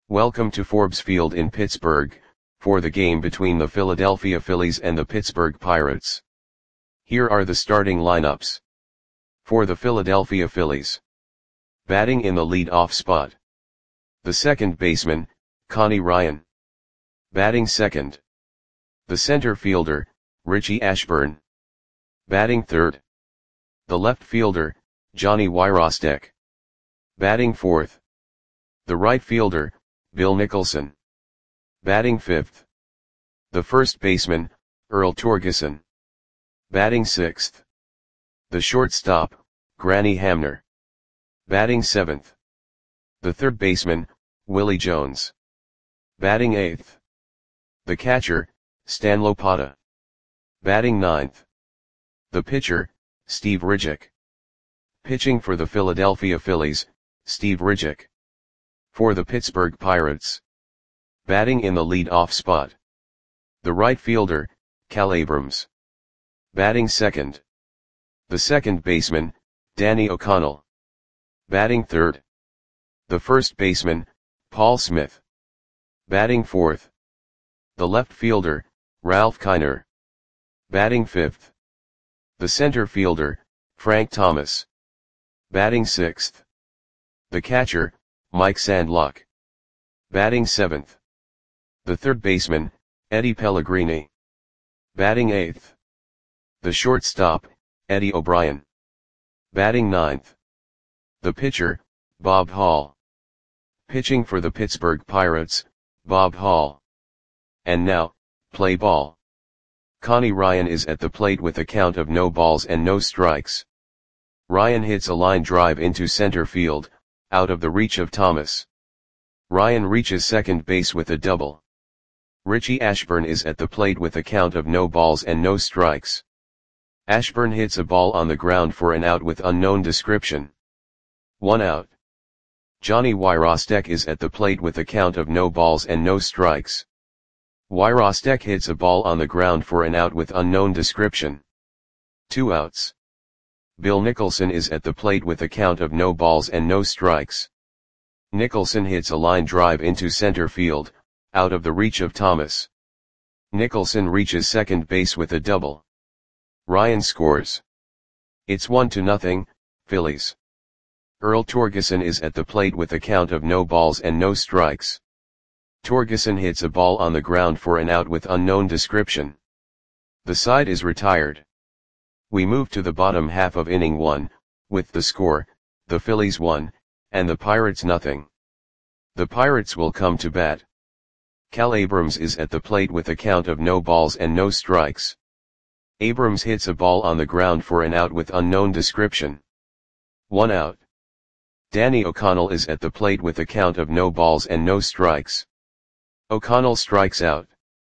Welcome to Forbes Field in Pittsburgh, for the game between the Philadelphia Phillies and the Pittsburgh Pirates. Here are the starting lineups. For the Philadelphia Phillies. Batting in the lead-off spot. The second baseman, Connie Ryan. Batting second. The center fielder, Richie Ashburn. Batting third. The left fielder, Johnny Wyrostek. Batting fourth. The right fielder, Bill Nicholson. Batting fifth. The first baseman, Earl Torgeson. Batting sixth. The shortstop, Granny Hamner. Batting seventh. The third baseman, Willie Jones. Batting eighth. The catcher, Stan Lopata. Batting ninth. The pitcher, Steve Rijek. Pitching for the Philadelphia Phillies, Steve Rijek. For the Pittsburgh Pirates. Batting in the lead-off spot. The right fielder, Cal Abrams. Batting second. The second baseman, Danny O'Connell. Batting third. The first baseman, Paul Smith. Batting fourth. The left fielder, Ralph Kiner. Batting fifth. The center fielder, Frank Thomas. Batting sixth. The catcher, Mike Sandlock. Batting seventh. The third baseman, Eddie Pellegrini. Batting eighth. The shortstop, Eddie O'Brien. Batting ninth. The pitcher, Bob Hall. Pitching for the Pittsburgh Pirates, Bob Hall. And now, play ball. Connie Ryan is at the plate with a count of no balls and no strikes. Ryan hits a line drive into center field, out of the reach of Thomas. Ryan reaches second base with a double. Richie Ashburn is at the plate with a count of no balls and no strikes. Ashburn hits a ball on the ground for an out with unknown description. 1 out. Johnny Wyrostek is at the plate with a count of no balls and no strikes. Wyrostek hits a ball on the ground for an out with unknown description. 2 outs. Bill Nicholson is at the plate with a count of no balls and no strikes. Nicholson hits a line drive into center field, out of the reach of Thomas. Nicholson reaches second base with a double. Ryan scores. It's 1-0, Phillies. Earl Torgeson is at the plate with a count of no balls and no strikes. Torgeson hits a ball on the ground for an out with unknown description. The side is retired. We move to the bottom half of inning 1, with the score, the Phillies 1, and the Pirates nothing. The Pirates will come to bat. Cal Abrams is at the plate with a count of no balls and no strikes. Abrams hits a ball on the ground for an out with unknown description. 1 out. Danny O'Connell is at the plate with a count of no balls and no strikes. O'Connell strikes out.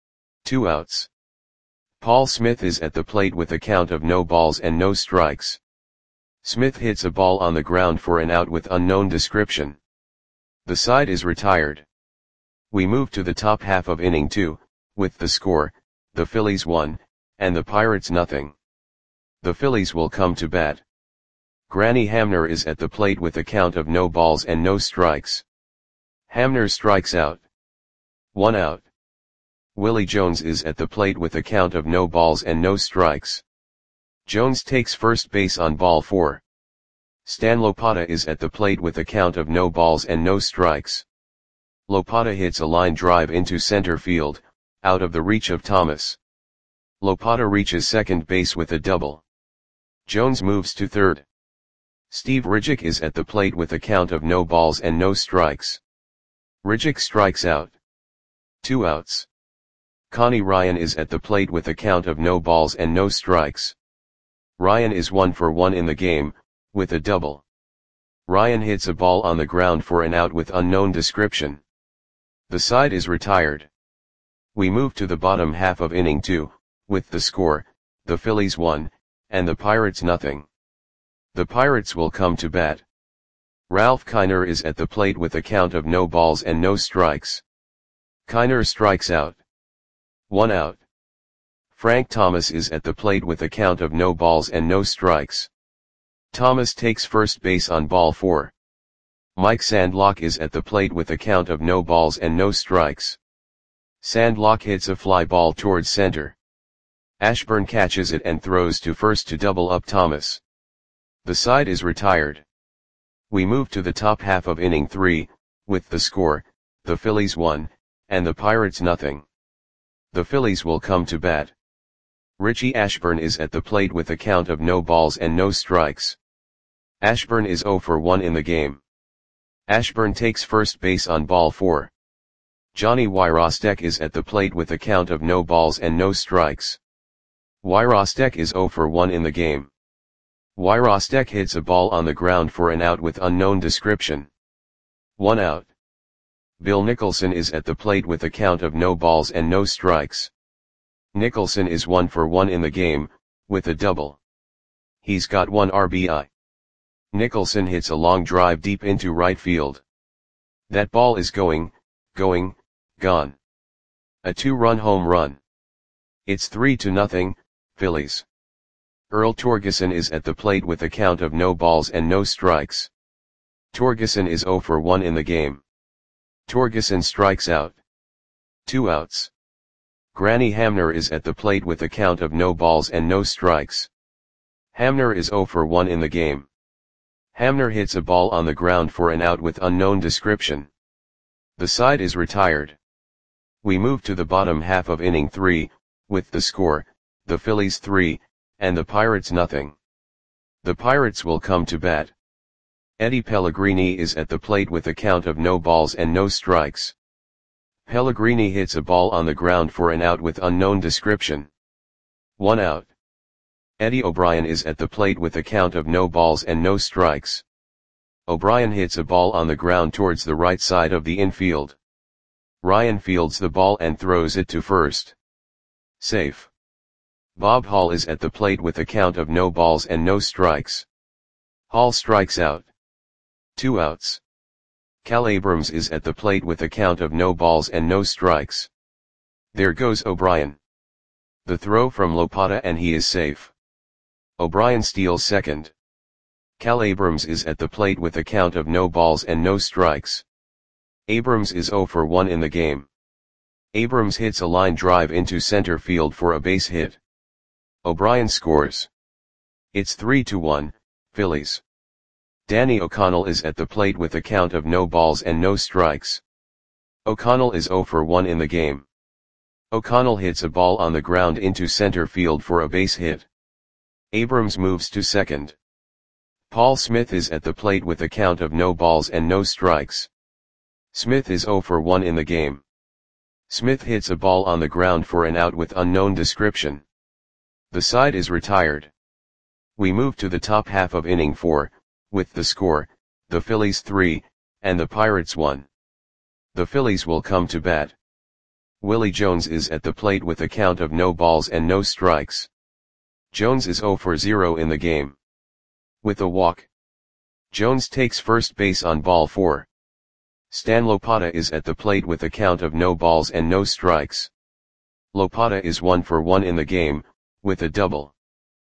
2 outs. Paul Smith is at the plate with a count of no balls and no strikes. Smith hits a ball on the ground for an out with unknown description. The side is retired. We move to the top half of inning 2, with the score, the Phillies 1, and the Pirates nothing. The Phillies will come to bat. Granny Hamner is at the plate with a count of no balls and no strikes. Hamner strikes out. 1 out. Willie Jones is at the plate with a count of no balls and no strikes. Jones takes first base on ball 4. Stan Lopata is at the plate with a count of no balls and no strikes. Lopata hits a line drive into center field, out of the reach of Thomas. Lopata reaches second base with a double. Jones moves to third. Steve Rijek is at the plate with a count of no balls and no strikes. Rijek strikes out. 2 outs. Connie Ryan is at the plate with a count of no balls and no strikes. Ryan is 1 for 1 in the game, with a double. Ryan hits a ball on the ground for an out with unknown description. The side is retired. We move to the bottom half of inning 2, with the score, the Phillies 1, and the Pirates nothing. The Pirates will come to bat. Ralph Kiner is at the plate with a count of no balls and no strikes. Kiner strikes out. 1 out. Frank Thomas is at the plate with a count of no balls and no strikes. Thomas takes first base on ball 4. Mike Sandlock is at the plate with a count of no balls and no strikes. Sandlock hits a fly ball towards center. Ashburn catches it and throws to first to double up Thomas. The side is retired. We move to the top half of inning 3, with the score, the Phillies 1, and the Pirates nothing. The Phillies will come to bat. Richie Ashburn is at the plate with a count of no balls and no strikes. Ashburn is 0 for 1 in the game. Ashburn takes first base on ball 4. Johnny Wyrostek is at the plate with a count of no balls and no strikes. Wyrostek is 0 for 1 in the game. Wyrostek hits a ball on the ground for an out with unknown description. 1 out. Bill Nicholson is at the plate with a count of no balls and no strikes. Nicholson is 1 for 1 in the game, with a double. He's got 1 RBI. Nicholson hits a long drive deep into right field. That ball is going, gone. A 2-run home run. It's 3-0, Phillies. Earl Torgeson is at the plate with a count of no balls and no strikes. Torgeson is 0 for 1 in the game. Torgeson strikes out. 2 outs. Granny Hamner is at the plate with a count of no balls and no strikes. Hamner is 0 for 1 in the game. Hamner hits a ball on the ground for an out with unknown description. The side is retired. We move to the bottom half of inning 3, with the score, the Phillies 3, and the Pirates nothing. The Pirates will come to bat. Eddie Pellegrini is at the plate with a count of no balls and no strikes. Pellegrini hits a ball on the ground for an out with unknown description. 1 out. Eddie O'Brien is at the plate with a count of no balls and no strikes. O'Brien hits a ball on the ground towards the right side of the infield. Ryan fields the ball and throws it to first. Safe. Bob Hall is at the plate with a count of no balls and no strikes. Hall strikes out. 2 outs. Cal Abrams is at the plate with a count of no balls and no strikes. There goes O'Brien. The throw from Lopata and he is safe. O'Brien steals second. Cal Abrams is at the plate with a count of no balls and no strikes. Abrams is 0 for 1 in the game. Abrams hits a line drive into center field for a base hit. O'Brien scores. It's 3-1, Phillies. Danny O'Connell is at the plate with a count of no balls and no strikes. O'Connell is 0 for 1 in the game. O'Connell hits a ball on the ground into center field for a base hit. Abrams moves to second. Paul Smith is at the plate with a count of no balls and no strikes. Smith is 0 for 1 in the game. Smith hits a ball on the ground for an out with unknown description. The side is retired. We move to the top half of inning 4, with the score, the Phillies 3, and the Pirates 1. The Phillies will come to bat. Willie Jones is at the plate with a count of no balls and no strikes. Jones is 0 for 0 in the game. With a walk. Jones takes first base on ball 4. Stan Lopata is at the plate with a count of no balls and no strikes. Lopata is 1 for 1 in the game, with a double.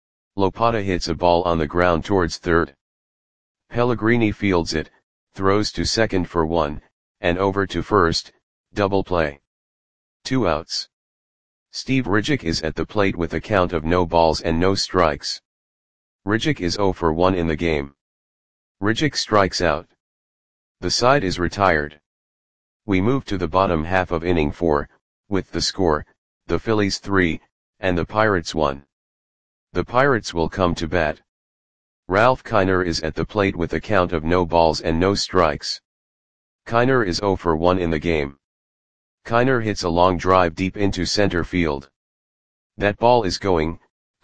Lopata hits a ball on the ground towards third. Pellegrini fields it, throws to second for 1, and over to first, double play. 2 outs. Steve Ridgick is at the plate with a count of no balls and no strikes. Ridgick is 0 for 1 in the game. Ridgick strikes out. The side is retired. We move to the bottom half of inning 4, with the score, the Phillies 3, and the Pirates 1. The Pirates will come to bat. Ralph Kiner is at the plate with a count of no balls and no strikes. Kiner is 0 for 1 in the game. Kiner hits a long drive deep into center field. That ball is going,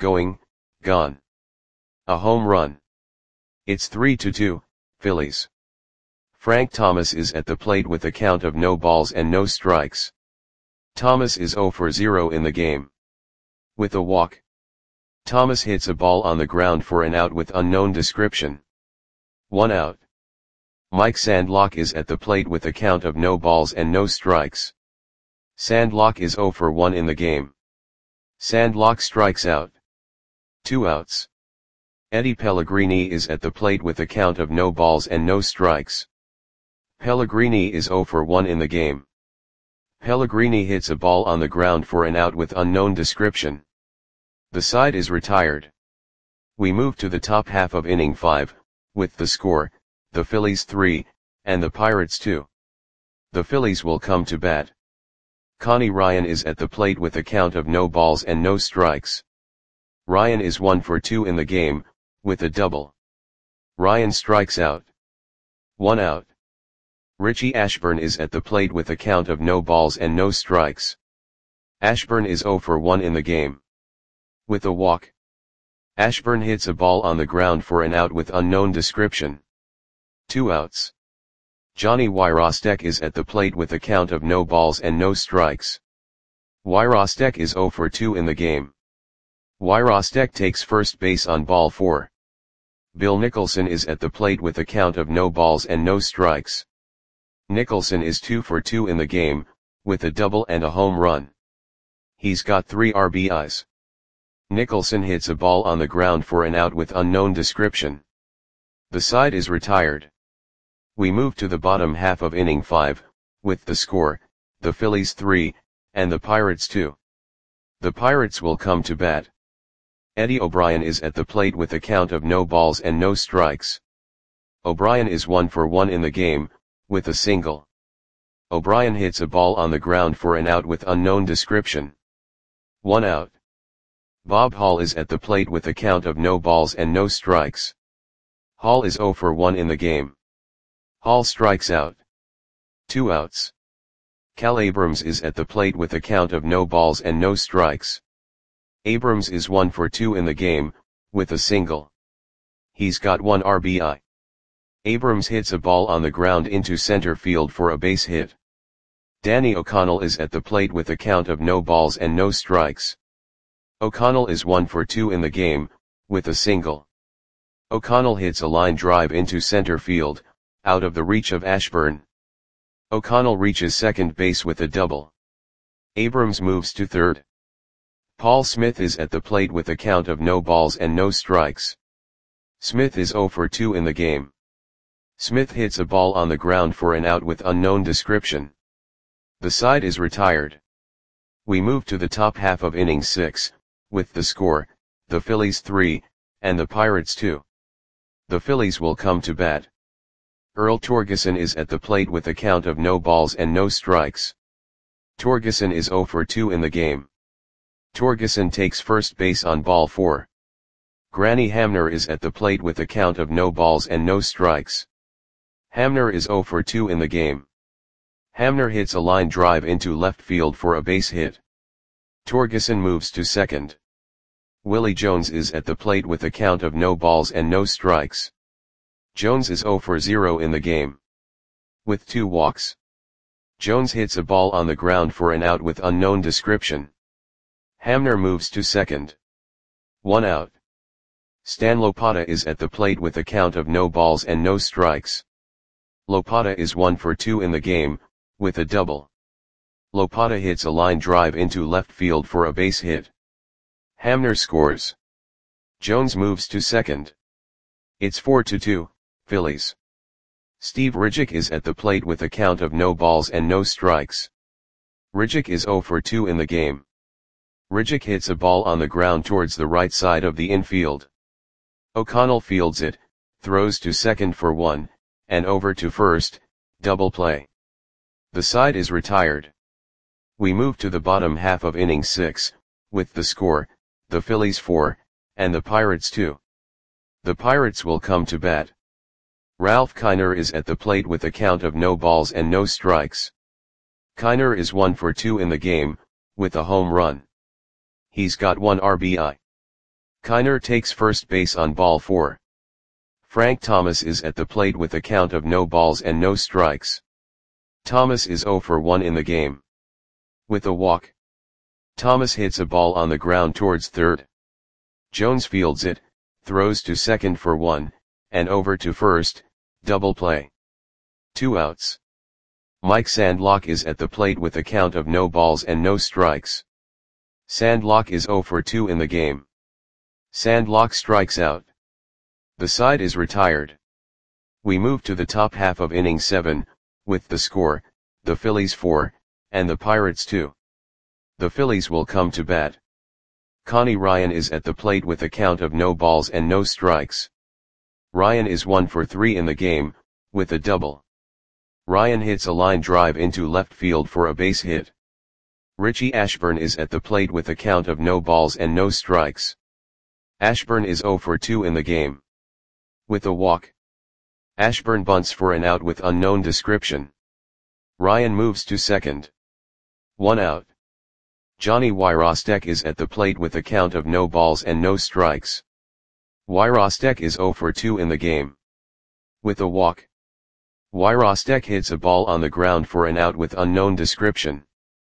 gone. A home run. It's 3-2, Phillies. Frank Thomas is at the plate with a count of no balls and no strikes. Thomas is 0 for 0 in the game. With a walk. Thomas hits a ball on the ground for an out with unknown description. 1 out. Mike Sandlock is at the plate with a count of no balls and no strikes. Sandlock is 0 for 1 in the game. Sandlock strikes out. 2 outs. Eddie Pellegrini is at the plate with a count of no balls and no strikes. Pellegrini is 0 for 1 in the game. Pellegrini hits a ball on the ground for an out with unknown description. The side is retired. We move to the top half of inning 5, with the score, the Phillies 3, and the Pirates 2. The Phillies will come to bat. Connie Ryan is at the plate with a count of no balls and no strikes. Ryan is 1 for 2 in the game, with a double. Ryan strikes out. 1 out. Richie Ashburn is at the plate with a count of no balls and no strikes. Ashburn is 0 for 1 in the game. With a walk. Ashburn hits a ball on the ground for an out with unknown description. 2 outs. Johnny Wyrostek is at the plate with a count of no balls and no strikes. Wyrostek is 0 for 2 in the game. Wyrostek takes first base on ball 4. Bill Nicholson is at the plate with a count of no balls and no strikes. Nicholson is 2 for 2 in the game, with a double and a home run. He's got 3 RBIs. Nicholson hits a ball on the ground for an out with unknown description. The side is retired. We move to the bottom half of inning 5, with the score, the Phillies 3, and the Pirates 2. The Pirates will come to bat. Eddie O'Brien is at the plate with a count of no balls and no strikes. O'Brien is 1 for 1 in the game, with a single. O'Brien hits a ball on the ground for an out with unknown description. 1 out. Bob Hall is at the plate with a count of no balls and no strikes. Hall is 0 for 1 in the game. Hall strikes out. 2 outs. Cal Abrams is at the plate with a count of no balls and no strikes. Abrams is 1 for 2 in the game, with a single. He's got 1 RBI. Abrams hits a ball on the ground into center field for a base hit. Danny O'Connell is at the plate with a count of no balls and no strikes. O'Connell is 1 for 2 in the game, with a single. O'Connell hits a line drive into center field, out of the reach of Ashburn. O'Connell reaches second base with a double. Abrams moves to third. Paul Smith is at the plate with a count of no balls and no strikes. Smith is 0 for 2 in the game. Smith hits a ball on the ground for an out with unknown description. The side is retired. We move to the top half of inning 6, with the score, the Phillies 3, and the Pirates 2. The Phillies will come to bat. Earl Torgeson is at the plate with a count of no balls and no strikes. Torgeson is 0 for 2 in the game. Torgeson takes first base on ball 4. Granny Hamner is at the plate with a count of no balls and no strikes. Hamner is 0 for 2 in the game. Hamner hits a line drive into left field for a base hit. Torgeson moves to second. Willie Jones is at the plate with a count of no balls and no strikes. Jones is 0 for 0 in the game. With 2 walks. Jones hits a ball on the ground for an out with unknown description. Hamner moves to second. 1 out. Stan Lopata is at the plate with a count of no balls and no strikes. Lopata is 1 for 2 in the game, with a double. Lopata hits a line drive into left field for a base hit. Hamner scores. Jones moves to second. It's 4-2, Phillies. Steve Ridgick is at the plate with a count of no balls and no strikes. Ridgick is 0 for 2 in the game. Ridgick hits a ball on the ground towards the right side of the infield. O'Connell fields it, throws to second for 1, and over to first, double play. The side is retired. We move to the bottom half of inning 6, with the score, the Phillies 4, and the Pirates 2. The Pirates will come to bat. Ralph Kiner is at the plate with a count of no balls and no strikes. Kiner is 1 for 2 in the game, with a home run. He's got 1 RBI. Kiner takes first base on ball 4. Frank Thomas is at the plate with a count of no balls and no strikes. Thomas is 0 for 1 in the game. With a walk. Thomas hits a ball on the ground towards third. Jones fields it, throws to second for 1, and over to first, double play. 2 outs. Mike Sandlock is at the plate with a count of no balls and no strikes. Sandlock is 0 for 2 in the game. Sandlock strikes out. The side is retired. We move to the top half of inning 7, with the score, the Phillies 4, and the Pirates 2. The Phillies will come to bat. Connie Ryan is at the plate with a count of no balls and no strikes. Ryan is 1 for 3 in the game, with a double. Ryan hits a line drive into left field for a base hit. Richie Ashburn is at the plate with a count of no balls and no strikes. Ashburn is 0 for 2 in the game. With a walk. Ashburn bunts for an out with unknown description. Ryan moves to second. 1 out. Johnny Wyrostek is at the plate with a count of no balls and no strikes. Wyrostek is 0 for 2 in the game. With a walk. Wyrostek hits a ball on the ground for an out with unknown description.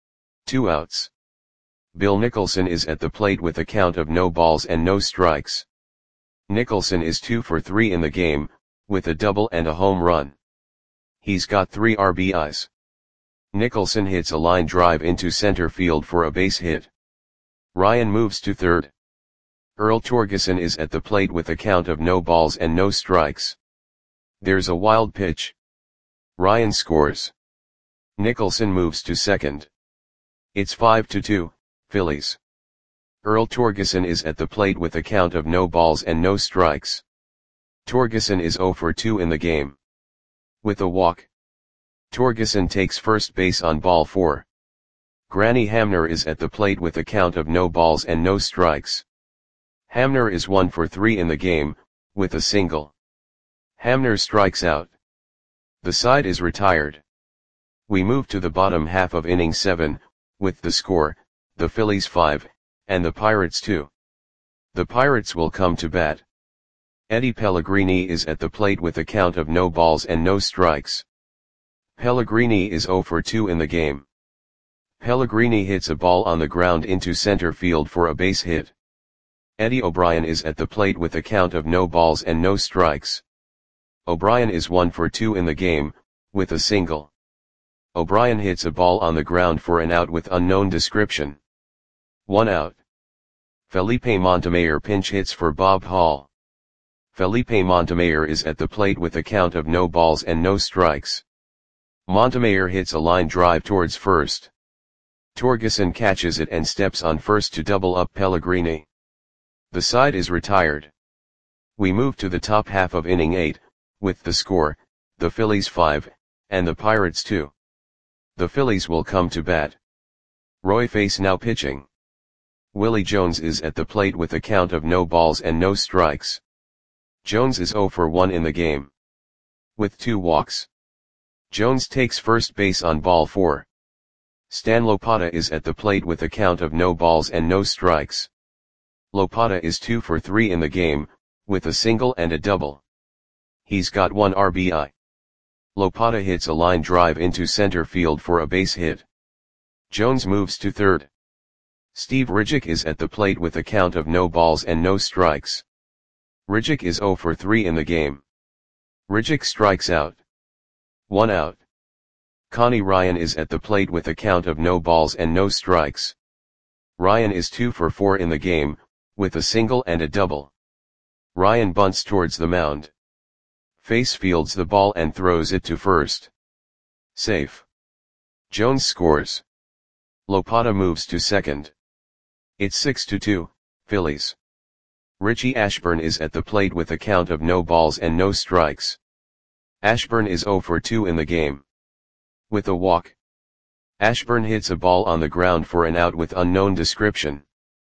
2 outs. Bill Nicholson is at the plate with a count of no balls and no strikes. Nicholson is 2 for 3 in the game, with a double and a home run. He's got 3 RBIs. Nicholson hits a line drive into center field for a base hit. Ryan moves to third. Earl Torgeson is at the plate with a count of no balls and no strikes. There's a wild pitch. Ryan scores. Nicholson moves to second. It's 5-2, Phillies. Earl Torgeson is at the plate with a count of no balls and no strikes. Torgeson is 0 for 2 in the game. With a walk. Torgeson takes first base on ball 4. Granny Hamner is at the plate with a count of no balls and no strikes. Hamner is 1 for 3 in the game, with a single. Hamner strikes out. The side is retired. We move to the bottom half of inning 7, with the score, the Phillies 5, and the Pirates 2. The Pirates will come to bat. Eddie Pellegrini is at the plate with a count of no balls and no strikes. Pellegrini is 0 for 2 in the game. Pellegrini hits a ball on the ground into center field for a base hit. Eddie O'Brien is at the plate with a count of no balls and no strikes. O'Brien is 1 for 2 in the game, with a single. O'Brien hits a ball on the ground for an out with unknown description. 1 out. Felipe Montemayor pinch hits for Bob Hall. Felipe Montemayor is at the plate with a count of no balls and no strikes. Montemayor hits a line drive towards first. Torgeson catches it and steps on first to double up Pellegrini. The side is retired. We move to the top half of inning 8, with the score, the Phillies 5, and the Pirates 2. The Phillies will come to bat. Roy Face now pitching. Willie Jones is at the plate with a count of no balls and no strikes. Jones is 0 for 1 in the game. With 2 walks. Jones takes first base on ball 4. Stan Lopata is at the plate with a count of no balls and no strikes. Lopata is 2 for 3 in the game, with a single and a double. He's got 1 RBI. Lopata hits a line drive into center field for a base hit. Jones moves to third. Steve Ridgick is at the plate with a count of no balls and no strikes. Ridgick is 0 for 3 in the game. Ridgick strikes out. 1 out. Connie Ryan is at the plate with a count of no balls and no strikes. Ryan is 2 for 4 in the game, with a single and a double. Ryan bunts towards the mound. Face fields the ball and throws it to first. Safe. Jones scores. Lopata moves to second. It's 6-2, Phillies. Richie Ashburn is at the plate with a count of no balls and no strikes. Ashburn is 0 for 2 in the game. With a walk. Ashburn hits a ball on the ground for an out with unknown description.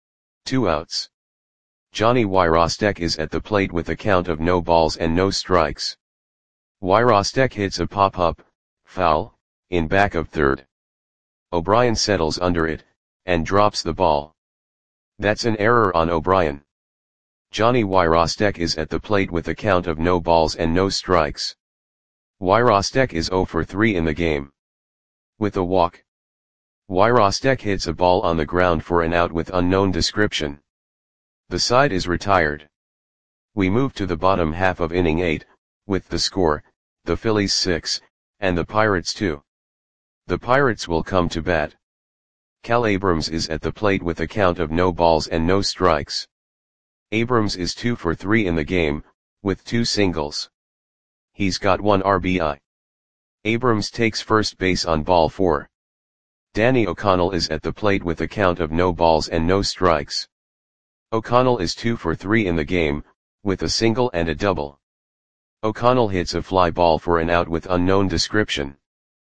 2 outs. Johnny Wyrostek is at the plate with a count of no balls and no strikes. Wyrostek hits a pop-up, foul, in back of third. O'Brien settles under it, and drops the ball. That's an error on O'Brien. Johnny Wyrostek is at the plate with a count of no balls and no strikes. Wyrostek is 0 for 3 in the game. With a walk. Wyrostek hits a ball on the ground for an out with unknown description. The side is retired. We move to the bottom half of inning 8, with the score, the Phillies 6, and the Pirates 2. The Pirates will come to bat. Cal Abrams is at the plate with a count of no balls and no strikes. Abrams is 2 for 3 in the game, with 2 singles. He's got 1 RBI. Abrams takes first base on ball 4. Danny O'Connell is at the plate with a count of no balls and no strikes. O'Connell is 2 for 3 in the game, with a single and a double. O'Connell hits a fly ball for an out with unknown description.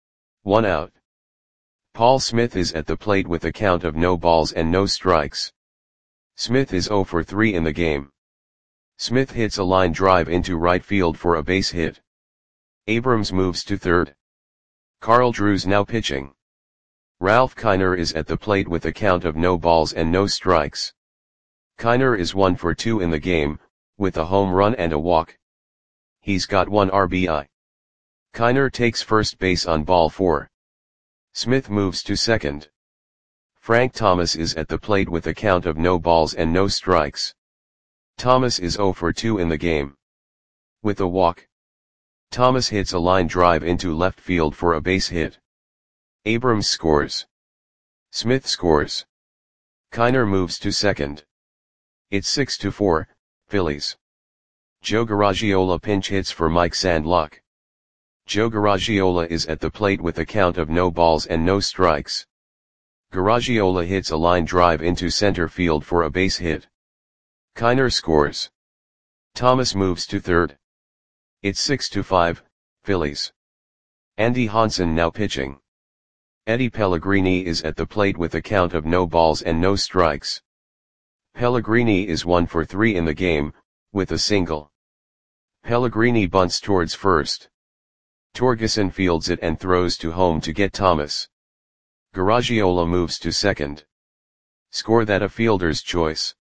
1 out. Paul Smith is at the plate with a count of no balls and no strikes. Smith is 0 for 3 in the game. Smith hits a line drive into right field for a base hit. Abrams moves to third. Carl Drews now pitching. Ralph Kiner is at the plate with a count of no balls and no strikes. Kiner is 1 for 2 in the game, with a home run and a walk. He's got 1 RBI. Kiner takes first base on ball 4. Smith moves to second. Frank Thomas is at the plate with a count of no balls and no strikes. Thomas is 0 for 2 in the game. With a walk. Thomas hits a line drive into left field for a base hit. Abrams scores. Smith scores. Kiner moves to second. It's 6-4, Phillies. Joe Garagiola pinch hits for Mike Sandlock. Joe Garagiola is at the plate with a count of no balls and no strikes. Garagiola hits a line drive into center field for a base hit. Kiner scores. Thomas moves to third. It's 6-5, Phillies. Andy Hansen now pitching. Eddie Pellegrini is at the plate with a count of no balls and no strikes. Pellegrini is 1 for 3 in the game, with a single. Pellegrini bunts towards first. Torgeson fields it and throws to home to get Thomas. Garagiola moves to second. Score that a fielder's choice.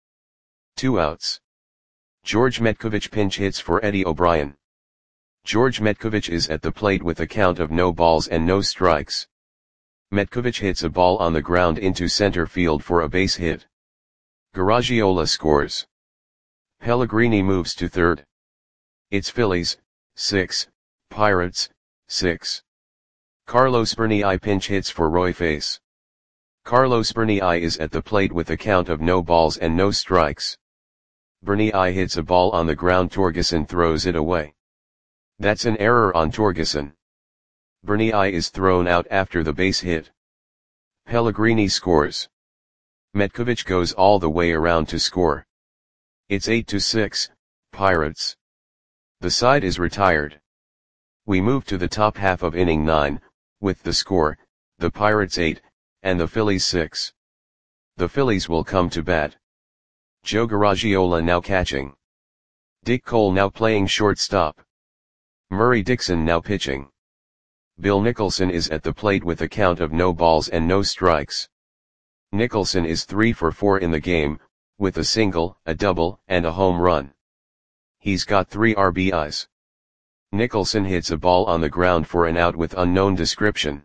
2 outs. George Metkovich pinch hits for Eddie O'Brien. George Metkovich is at the plate with a count of no balls and no strikes. Metkovich hits a ball on the ground into center field for a base hit. Garagiola scores. Pellegrini moves to third. It's Phillies, 6, Pirates, 6. Carlos Bernai pinch hits for Roy Face. Carlos Bernai is at the plate with a count of no balls and no strikes. Bernai hits a ball on the ground. Torgeson throws it away. That's an error on Torgeson. Bernai is thrown out after the base hit. Pellegrini scores. Metkovich goes all the way around to score. It's 8-6, Pirates. The side is retired. We move to the top half of inning 9, with the score, the Pirates 8, and the Phillies 6. The Phillies will come to bat. Joe Garagiola now catching. Dick Cole now playing shortstop. Murray Dixon now pitching. Bill Nicholson is at the plate with a count of no balls and no strikes. Nicholson is 3 for 4 in the game, with a single, a double, and a home run. He's got 3 RBIs. Nicholson hits a ball on the ground for an out with unknown description.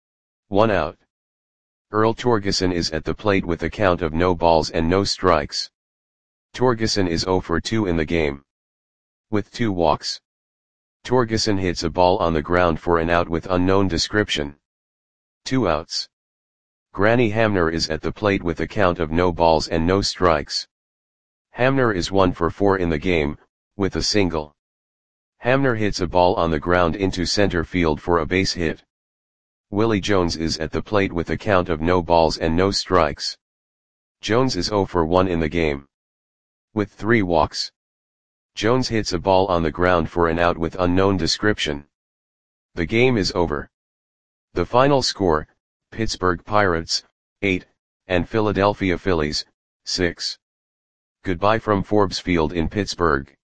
1 out. Earl Torgeson is at the plate with a count of no balls and no strikes. Torgeson is 0 for 2 in the game. With 2 walks. Torgeson hits a ball on the ground for an out with unknown description. 2 outs. Granny Hamner is at the plate with a count of no balls and no strikes. Hamner is 1 for 4 in the game, with a single. Hamner hits a ball on the ground into center field for a base hit. Willie Jones is at the plate with a count of no balls and no strikes. Jones is 0 for 1 in the game. With 3 walks. Jones hits a ball on the ground for an out with unknown description. The game is over. The final score, Pittsburgh Pirates, 8, and Philadelphia Phillies, 6. Goodbye from Forbes Field in Pittsburgh.